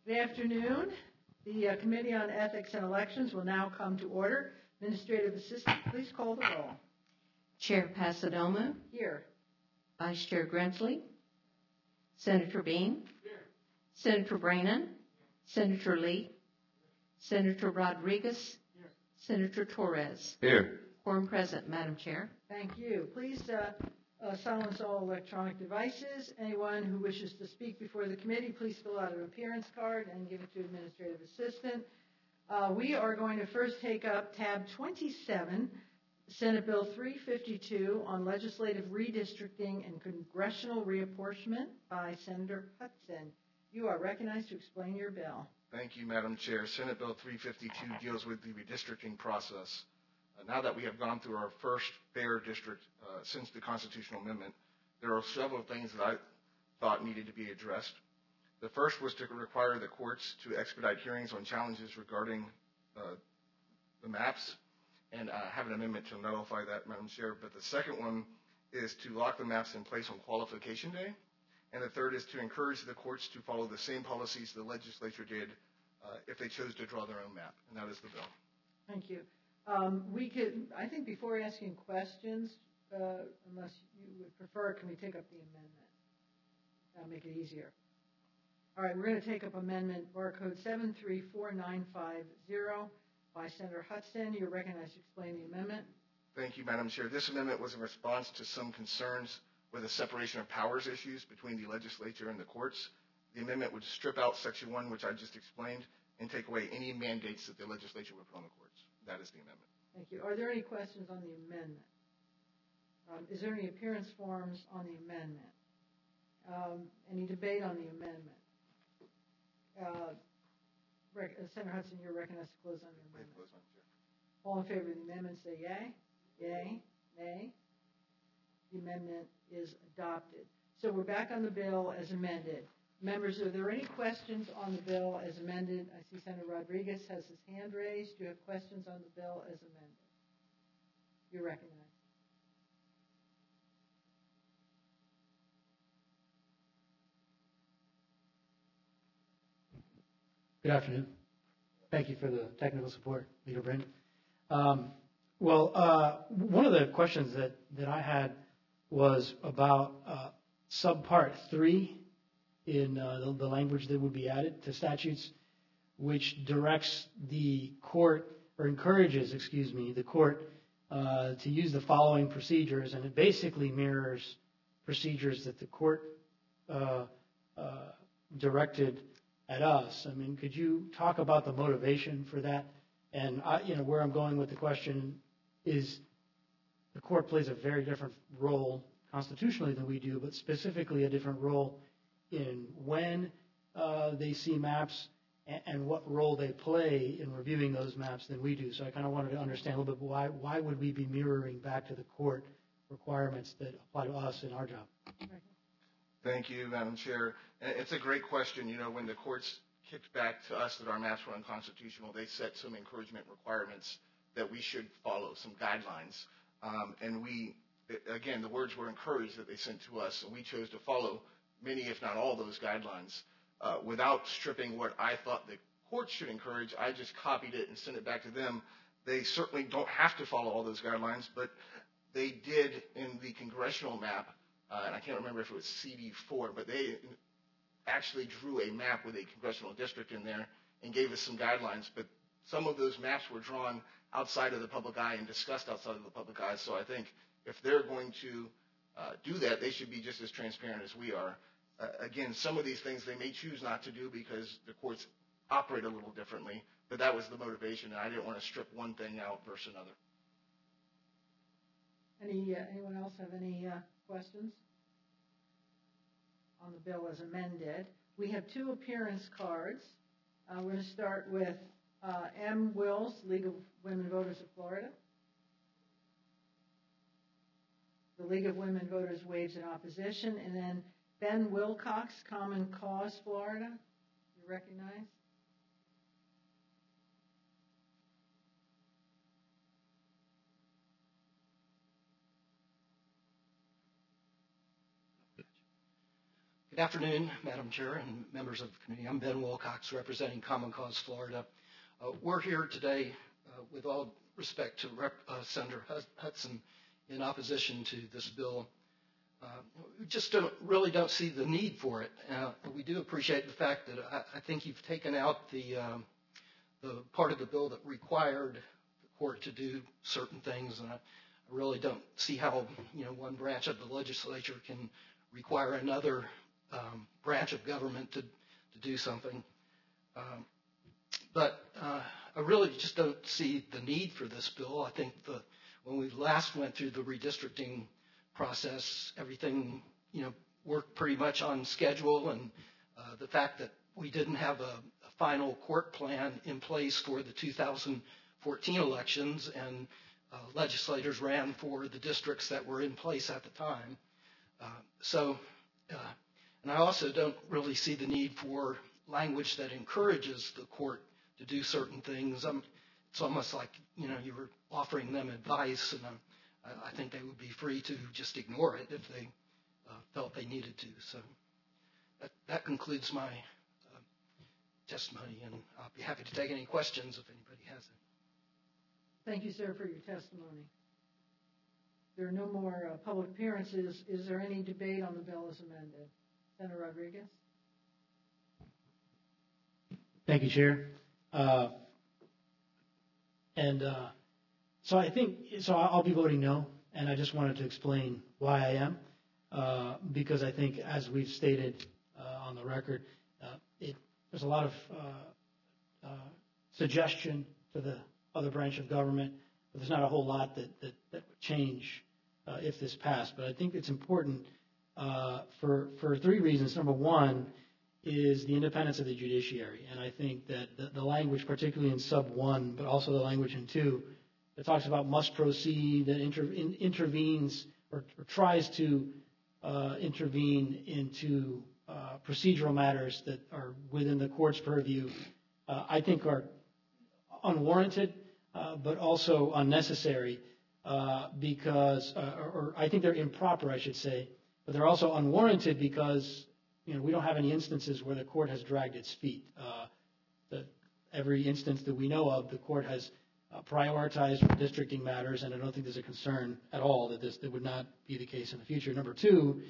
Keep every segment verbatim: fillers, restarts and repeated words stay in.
Good afternoon. The uh, Committee on Ethics and Elections will now come to order. Administrative Assistant, please call the roll. Chair Pasadoma. Here. Vice Chair Grensley. Senator Bean. Here. Senator Brannan. Senator Lee. Senator Rodriguez. Here. Senator Torres. Here. Quorum present, Madam Chair. Thank you. Please uh, uh, silence all electronic devices. Anyone who wishes to speak before the committee, please fill out an appearance card and give it to Administrative Assistant. Uh, we are going to first take up tab twenty-seven, Senate Bill three fifty-two on legislative redistricting and congressional reapportionment by Senator Hudson. You are recognized to explain your bill. Thank you, Madam Chair. Senate Bill three fifty-two deals with the redistricting process. Uh, now that we have gone through our first fair district uh, since the constitutional amendment, there are several things that I thought needed to be addressed. The first was to require the courts to expedite hearings on challenges regarding uh, the maps and uh, have an amendment to nullify that, Madam Chair. But the second one is to lock the maps in place on qualification day. And the third is to encourage the courts to follow the same policies the legislature did uh, if they chose to draw their own map. And that is the bill. Thank you. Um, we could, I think before asking questions, uh, unless you would prefer, can we take up the amendment? That'll make it easier. All right, we're going to take up Amendment Bar Code seven three four nine five zero by Senator Hudson. You're recognized to explain the amendment. Thank you, Madam Chair. This amendment was in response to some concerns with the separation of powers issues between the legislature and the courts. The amendment would strip out Section one, which I just explained, and take away any mandates that the legislature would put on the courts. That is the amendment. Thank you. Are there any questions on the amendment? Um, is there any appearance forms on the amendment? Um, any debate on the amendment? Uh, Rec- uh, Senator Hudson, you're recognized to close on the amendment. Close, Madam Chair. All in favor of the amendment, say yay. Yay. Nay. The amendment is adopted. So we're back on the bill as amended. Members, are there any questions on the bill as amended? I see Senator Rodriguez has his hand raised. Do you have questions on the bill as amended? You're recognized. Good afternoon. Thank you for the technical support, Leader Brent. Um, well, uh, one of the questions that, that I had was about uh, subpart three in uh, the, the language that would be added to statutes, which directs the court, or encourages, excuse me, the court uh, to use the following procedures, and it basically mirrors procedures that the court uh, uh, directed at us. I mean, could you talk about the motivation for that? And I, you know, where I'm going with the question is, the court plays a very different role constitutionally than we do, but specifically a different role in when uh, they see maps and, and what role they play in reviewing those maps than we do. So I kind of wanted to understand a little bit why why would we be mirroring back to the court requirements that apply to us in our job? Thank you, Madam Chair. It's a great question. You know, when the courts kicked back to us that our maps were unconstitutional, they set some encouragement requirements that we should follow, some guidelines. Um, and we, again, the words were encouraged that they sent to us, and we chose to follow many, if not all, those guidelines. Uh, without stripping what I thought the court should encourage, I just copied it and sent it back to them. They certainly don't have to follow all those guidelines, but they did in the congressional map. Uh, and I can't remember if it was C D four, but they actually drew a map with a congressional district in there and gave us some guidelines. But some of those maps were drawn outside of the public eye and discussed outside of the public eye. So I think if they're going to uh, do that, they should be just as transparent as we are. Uh, again, some of these things they may choose not to do because the courts operate a little differently, but that was the motivation, and I didn't want to strip one thing out versus another. Any uh, anyone else have any uh, questions on the bill as amended? We have two appearance cards. Uh, we're going to start with uh, M. Wills, League of Women Voters of Florida. The League of Women Voters waves in opposition, and then Ben Wilcox, Common Cause, Florida. You recognize? Good afternoon, Madam Chair and members of the committee. I'm Ben Wilcox, representing Common Cause Florida. Uh, we're here today, uh, with all respect to Rep, uh, Senator Hudson, in opposition to this bill. Uh, we just don't, really don't see the need for it. Uh, we do appreciate the fact that I, I think you've taken out the, um, the part of the bill that required the court to do certain things, and I, I really don't see how, you know, one branch of the legislature can require another um, branch of government to, to do something. Um, but uh, I really just don't see the need for this bill. I think the, when we last went through the redistricting process, everything, you know, worked pretty much on schedule, and uh, the fact that we didn't have a, a final court plan in place for the two thousand fourteen elections, and uh, legislators ran for the districts that were in place at the time. Uh, so, uh, and I also don't really see the need for language that encourages the court to do certain things. Um, it's almost like, you know, you were offering them advice, and um, I, I think they would be free to just ignore it if they uh, felt they needed to. So that, that concludes my uh, testimony, and I'll be happy to take any questions if anybody has any. Thank you, sir, for your testimony. There are no more uh, public appearances. Is there any debate on the bill as amended? Senator Rodriguez? Thank you, Chair. Uh, and uh, so I think, so I'll be voting no, and I just wanted to explain why I am, uh, because I think, as we've stated uh, on the record, uh, it, there's a lot of uh, uh, suggestion to the other branch of government, but there's not a whole lot that, that, that would change uh, if this passed. But I think it's important uh, for, for three reasons. Number one is the independence of the judiciary. And I think that the, the language, particularly in sub one, but also the language in two, that talks about must proceed, that inter, in, intervenes or, or tries to uh, intervene into uh, procedural matters that are within the court's purview, uh, I think are unwarranted, uh, but also unnecessary, uh, because, uh, or, or I think they're improper, I should say, but they're also unwarranted because, you know, we don't have any instances where the court has dragged its feet. Uh, the, every instance that we know of, the court has uh, prioritized redistricting matters, and I don't think there's a concern at all that this that would not be the case in the future. Number two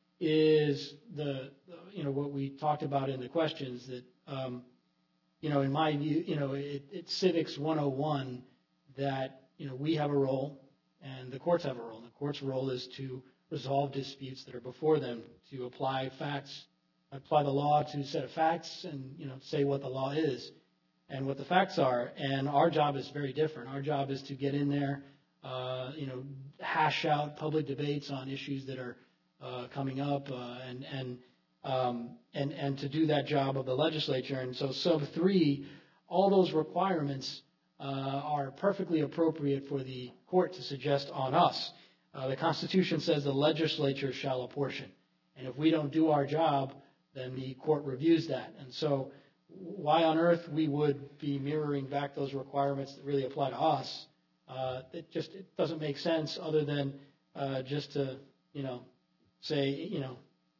is the, the you know, what we talked about in the questions that, um, you know, in my view, you know, it, it's Civics one oh one that, you know, we have a role and the courts have a role. And the court's role is to resolve disputes that are before them, to apply facts, apply the law to a set of facts, and, you know, say what the law is and what the facts are. And our job is very different. Our job is to get in there, uh, you know, hash out public debates on issues that are uh, coming up, uh, and and um, and and to do that job of the legislature. And so, sub three, all those requirements uh, are perfectly appropriate for the court to suggest on us. Uh, the Constitution says the legislature shall apportion, and if we don't do our job, then the court reviews that. And so why on earth we would be mirroring back those requirements that really apply to us, uh, it just it doesn't make sense, other than uh, just to, you know, say, you know,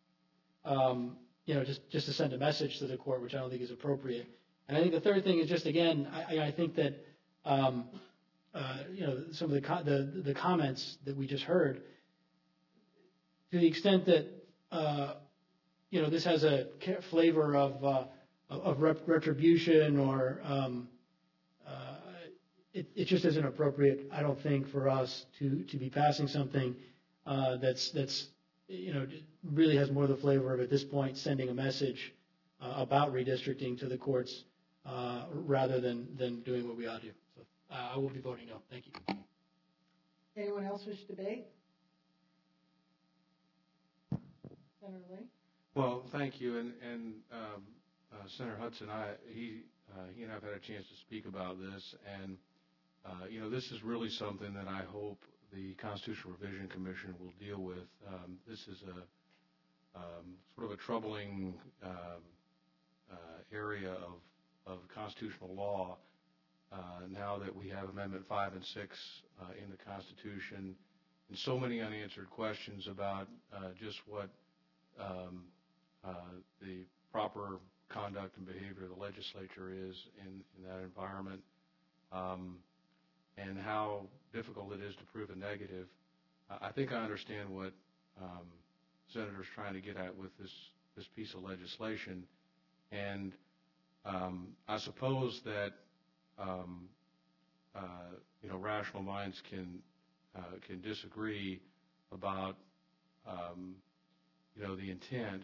um, you know, just, just to send a message to the court, which I don't think is appropriate. And I think the third thing is just, again, I, I think that, um, uh, you know, some of the, co- the, the comments that we just heard, to the extent that, uh, you know, this has a flavor of, uh, of rep- retribution or um, uh, it, it just isn't appropriate, I don't think, for us to, to be passing something uh, that's, that's, you know, really has more the flavor of, at this point, sending a message uh, about redistricting to the courts uh, rather than, than doing what we ought to do. So uh, I will be voting no. Thank you. Anyone else wish to debate? Senator Lee? Well, thank you. And, and um, uh, Senator Hudson, I, he, uh, he and I have had a chance to speak about this. And, uh, you know, this is really something that I hope the Constitutional Revision Commission will deal with. Um, this is a um, sort of a troubling um, uh, area of, of constitutional law uh, now that we have Amendment five and six uh, in the Constitution, and so many unanswered questions about uh, just what um, uh, the proper conduct and behavior of the legislature is in, in that environment, um, and how difficult it is to prove a negative. Uh, I think I understand what um, Senator's trying to get at with this, this piece of legislation, and um, I suppose that um, uh, you know, rational minds can uh, can disagree about um, you know, the intent,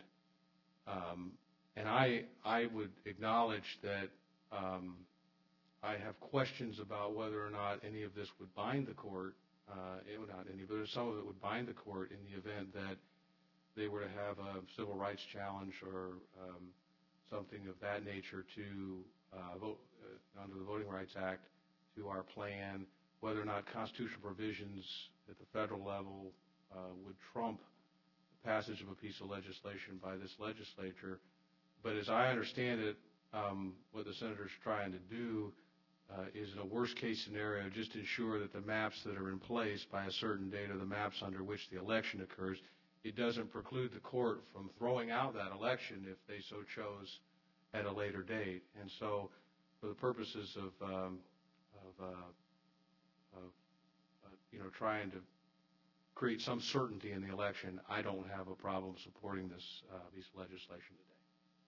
um, and I I would acknowledge that um, I have questions about whether or not any of this would bind the court. Uh, it would not any, but some of it would bind the court in the event that they were to have a civil rights challenge or um, something of that nature to uh, vote uh, under the Voting Rights Act to our plan, whether or not constitutional provisions at the federal level uh, would trump the passage of a piece of legislation by this legislature. But as I understand it, um, what the senator's trying to do uh, is, in a worst-case scenario, just ensure that the maps that are in place by a certain date are the maps under which the election occurs. It doesn't preclude the court from throwing out that election if they so chose at a later date. And so, for the purposes of, um, of, uh, of uh, you know, trying to create some certainty in the election, I don't have a problem supporting this uh, piece of legislation today.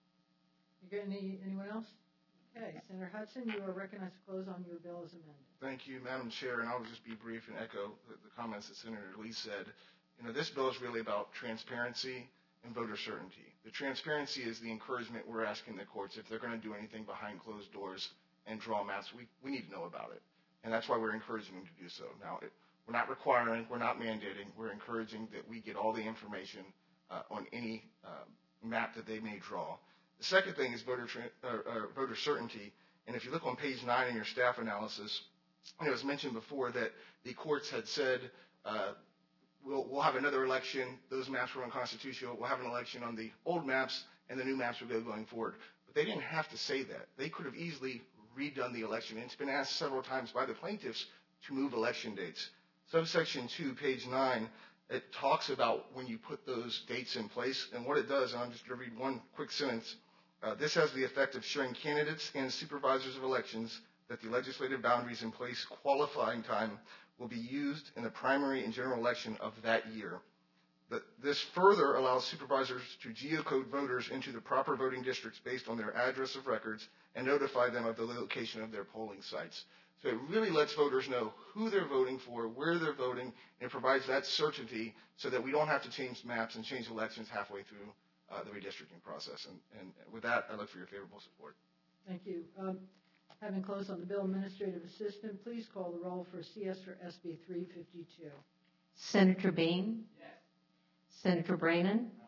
You got any, anyone else? Okay, Senator Hudson, you are recognized to close on your bill as amended. Thank you, Madam Chair, and I'll just be brief and echo the, the comments that Senator Lee said. You know, this bill is really about transparency and voter certainty. The transparency is the encouragement we're asking the courts, if they're going to do anything behind closed doors and draw maps, we, we need to know about it. And that's why we're encouraging them to do so. Now, it, we're not requiring, we're not mandating, we're encouraging that we get all the information uh, on any uh, map that they may draw. The second thing is voter, uh, uh, voter certainty. And if you look on page nine in your staff analysis, you know, it was mentioned before that the courts had said, uh, we'll, we'll have another election, those maps were unconstitutional, we'll have an election on the old maps, and the new maps will go going forward. But they didn't have to say that. They could have easily redone the election. And it's been asked several times by the plaintiffs to move election dates. Subsection two, page nine, it talks about when you put those dates in place, and what it does, and I'm just going to read one quick sentence. Uh, this has the effect of showing candidates and supervisors of elections that the legislative boundaries in place qualifying time will be used in the primary and general election of that year. The, this further allows supervisors to geocode voters into the proper voting districts based on their address of records and notify them of the location of their polling sites. So it really lets voters know who they're voting for, where they're voting, and it provides that certainty so that we don't have to change maps and change elections halfway through uh, the redistricting process. And, and with that, I look for your favorable support. Thank you. Um, having closed on the bill, Administrative Assistant, please call the roll for C S for S B three fifty-two. Senator Bean? Yes. Senator Brannan? No.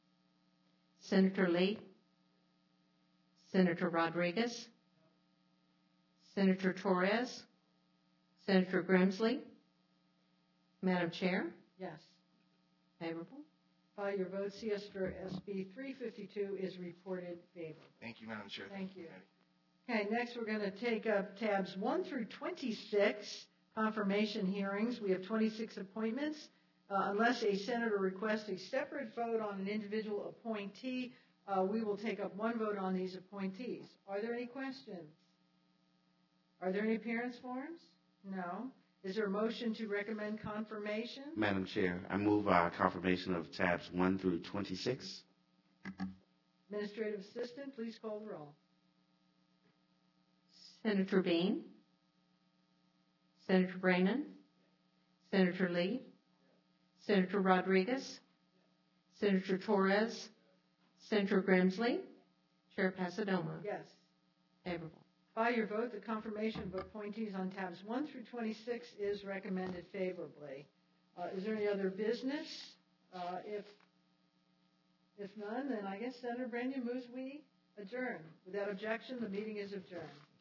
Senator Lee? Senator Rodriguez? Senator Torres? Senator Grimsley? Madam Chair? Yes. Favorable? By your vote, C S for S B three fifty-two is reported favorable. Thank you, Madam Chair. Thank you. Okay, next we're going to take up tabs one through twenty-six, confirmation hearings. We have twenty-six appointments. Uh, unless a senator requests a separate vote on an individual appointee, uh, we will take up one vote on these appointees. Are there any questions? Are there any appearance forms? No. Is there a motion to recommend confirmation? Madam Chair, I move our confirmation of tabs one through twenty-six. Administrative Assistant, please call the roll. Senator Bean? Senator Brannan? Senator Lee? Senator Rodriguez? Senator Torres? Senator Grimsley? Chair Pasadoma? Yes. Favorable. By your vote, the confirmation of appointees on tabs one through twenty-six is recommended favorably. Uh, is there any other business? Uh, if, if none, then I guess Senator Brannan moves we adjourn. Without objection, the meeting is adjourned.